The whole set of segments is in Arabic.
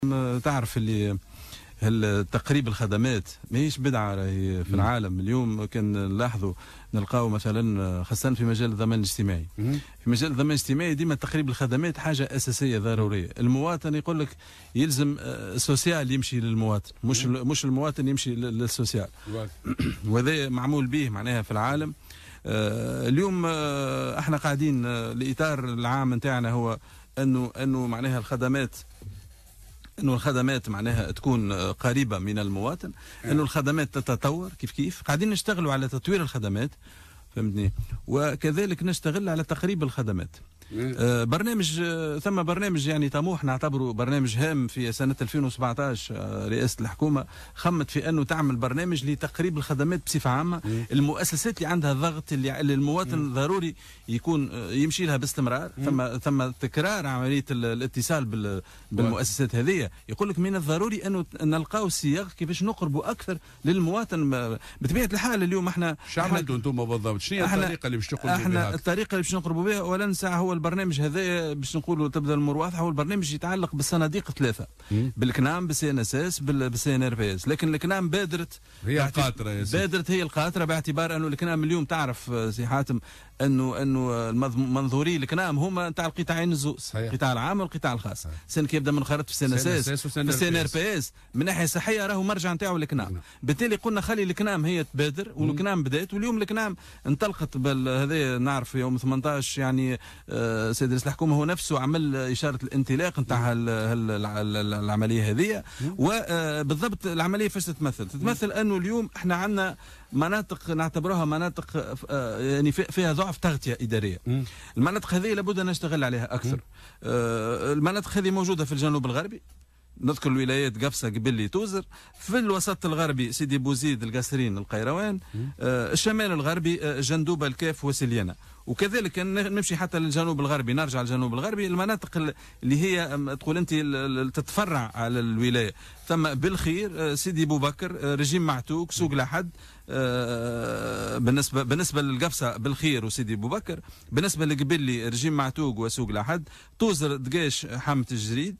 تعرف اللي تقريب الخدمات ماهيش بدعه راهي في العالم اليوم. كان نلاحظوا نلقاو مثلا خاصه في مجال الضمان الاجتماعي. في مجال الضمان الاجتماعي ديما تقريب الخدمات حاجه اساسيه ضروريه. المواطن يقول لك يلزم السوسيال يمشي للمواطن، مش المواطن يمشي للسوسيال. وهذا معمول به معناها في العالم. اليوم احنا قاعدين الاطار العام نتاعنا هو انه معناها الخدمات معناها تكون قريبه من المواطن، انه الخدمات تتطور كيف قاعدين نشتغلوا على تطوير الخدمات، فهمتني، وكذلك نشتغل على تقريب الخدمات. ثم برنامج يعني طموح نعتبره برنامج هام في سنة 2017. رئاسة الحكومة خمت في أنه تعمل برنامج لتقريب الخدمات بصفة عامة. المؤسسات اللي عندها ضغط اللي المواطن ضروري يكون يمشي لها باستمرار، ثم تكرار عملية الاتصال بالمؤسسات هذه. يقول لك من الضروري أنه نلقاو سياق كيفاش نقربوا أكثر للمواطن. بطبيعة الحال اليوم احنا شو عملتوا انتم بالضبط؟ شنو هي الطريقة اللي باش تقربوا بها؟ الطريقة اللي باش نقربوا بها ولا ننسى هو البرنامج هذا باش نقولوا تبدا المروحه. هو البرنامج يتعلق بالصناديق ثلاثه، بالكنام، بالسي ان اس اس، بالسي ان ار بي اس. لكن الكنام بادرت هي القاطره باعتبار انه الكنام اليوم تعرف سي حاتم انه المنظوري الكنام هما نتاع القطاعين الزوز، القطاع العام والقطاع الخاص. سن كي يبدا من خرط في السي ان اس اس في السي ان ار بي اس من ناحيه صحيه راهو مرجع نتاعو الكنام. بالتالي قلنا خلي الكنام هي تبادر، والكنام بدات، واليوم الكنام انطلقت هذا نعرف يوم 18 يعني سيد رئيس الحكومه هو نفسه عمل اشاره الانطلاق نتاع العمليه هذه. وبالضبط العمليه فاش تتمثل انه اليوم احنا عندنا مناطق نعتبرها مناطق يعني فيها ضعف تغطيه اداريه. المناطق هذه لابد ان نشتغل عليها اكثر. المناطق هذه موجوده في الجنوب الغربي، نذكر الولايات قفصه قبلي توزر، في الوسط الغربي سيدي بوزيد القاسرين القيروان، الشمال الغربي جندوبه الكاف وسليانه، وكذلك نمشي حتى للجنوب الغربي، نرجع للجنوب الغربي المناطق اللي هي تقول انت تتفرع على الولايه. ثم بالخير سيدي بوبكر، رجيم معتوق، سوق لحد، بالنسبه للقفصه بالخير وسيدي بوبكر، بالنسبه لقبلي رجيم معتوق وسوق لحد، توزر دقاش حامة الجريد.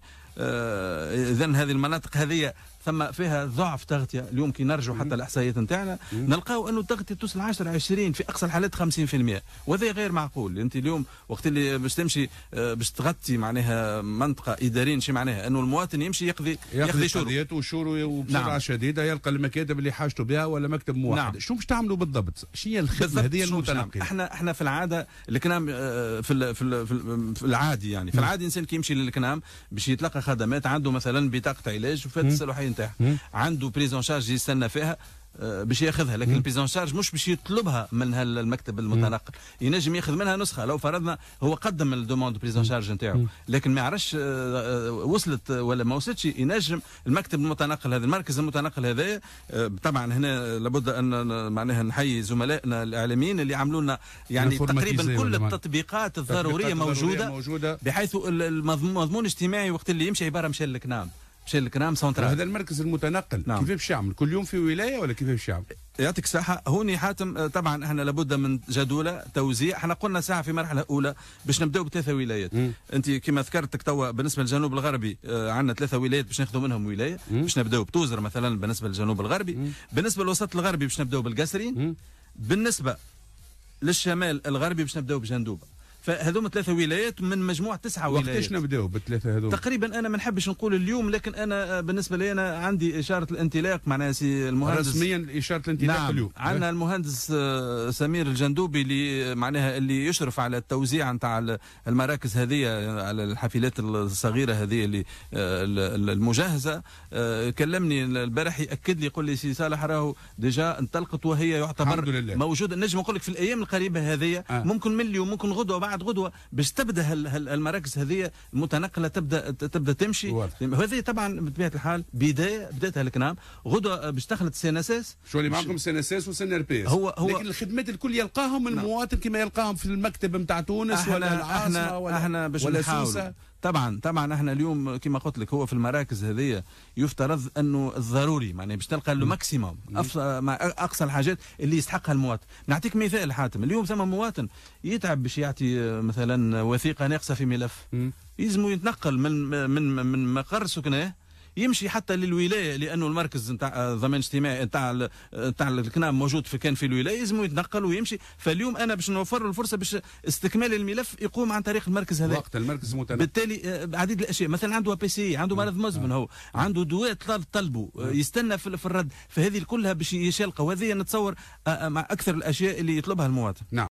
اذا هذه المناطق هذه ثم فيها ضعف تغطيه. اليوم كي نرجعوا حتى الاحصائيات نتاعنا نلقاو انه التغطيه توصل 10-20 في اقصى الحالات 50%، وهذا غير معقول. انت اليوم وقت اللي باش تمشي باش تغطي معناها منطقه اداريه، شي معناها انه المواطن يمشي يقضي قضيته وشهوره وبسرعه شديده، يلقى المكاتب اللي حاجته بها ولا مكتب موحد. شو باش تعملوا بالضبط؟ شنو هي الخدمه هذه المتنقله؟ احنا في العاده الكنام في العادي يعني في العادي الانسان كي يمشي للكنام باش يتلقى خدمات، عنده مثلا بطاقه علاج وفات الصلاحيه نتاعها، عنده بريزون شارج يستنى فيها باش ياخذها. لكن البريزون شارج مش باش يطلبها من المكتب المتنقل، ينجم ياخذ منها نسخه. لو فرضنا هو قدم الدوموند بريزون شارج نتاعو لكن ما يعرفش وصلت ولا ما وصلتش، ينجم المكتب المتنقل هذا المركز المتنقل هذا. طبعا هنا لابد ان معناها نحيي زملائنا الاعلاميين اللي عملوا لنا يعني تقريبا كل التطبيقات الضروريه موجوده بحيث المضمون الاجتماعي وقت اللي يمشي عباره مشى للكنام، مشى للكنام سنترال. هذا المركز المتنقل كيف باش يعمل؟ كل يوم في ولايه ولا كيف باش يعمل؟ يعطيك الصحة. هوني حاتم طبعا احنا لابد من جدولة توزيع. احنا قلنا ساعة في مرحلة أولى باش نبداو بثلاثة ولايات. أنت كما ذكرتك توا بالنسبة للجنوب الغربي عندنا 3 ولايات باش ناخذوا منهم ولاية. باش نبداو بتوزر مثلا بالنسبة للجنوب الغربي، بالنسبة للوسط الغربي باش نبداو بالقاسرين، بالنسبة للشمال الغربي باش نبداو بجندوبة. فهذوما 3 ولايات من مجموع 9 ولايات. وقتاش نبداو بالثلاثه هذوما؟ تقريبا انا ما نحبش نقول اليوم، لكن انا بالنسبه لي انا عندي اشاره الانطلاق معناها سي المهندس رسميا اشاره الانطلاق. نعم. اليوم عندنا المهندس سمير الجندوبي اللي معناها اللي يشرف على التوزيع نتاع المراكز هذه على الحافلات الصغيره هذه اللي المجهزه. كلمني البارح ياكد لي يقول لي سي صالح راهو ديجا انطلقت وهي يعتبر موجوده. نجم نقول لك في الايام القريبه هذه ممكن من اليوم ممكن غدوه بعد غدوه باش تبدا المراكز هذه المتنقله تبدا تمشي. وهذه طبعا بطبيعه الحال بدايتها الكنام، غدوه باش دخلت سي ان اس اس. شو اللي معكم سي ان اس اس وسي ان ار بي اس، لكن الخدمات الكل يلقاهم المواطن كما يلقاهم في المكتب نتاع تونس ولا العاصمه ولا سوسه. طبعا احنا اليوم كما قلت لك هو في المراكز هذه يفترض انه الضروري معناها باش تلقى له ماكسيموم اقصى الحاجات اللي يستحقها المواطن. نعطيك مثال حاتم، اليوم ثم مواطن يتعب باش يعطي مثلا وثيقه ناقصه في ملف، يلزموا يتنقل من مقر سكناه يمشي حتى للولايه، لانه المركز نتاع ضمان اجتماعي نتاع الكنام موجود كان في الولايه، لازم يتنقل ويمشي. فاليوم انا باش نوفر له الفرصه باش استكمال الملف يقوم عن طريق المركز هذا. وقت المركز متنقل. بالتالي عديد الاشياء، مثلا عنده APC، عنده مرض مزمن، هو عنده دواء طلبه يستنى في الرد، فهذه كلها باش يشلقه، وهذه نتصور مع اكثر الاشياء اللي يطلبها المواطن. نعم.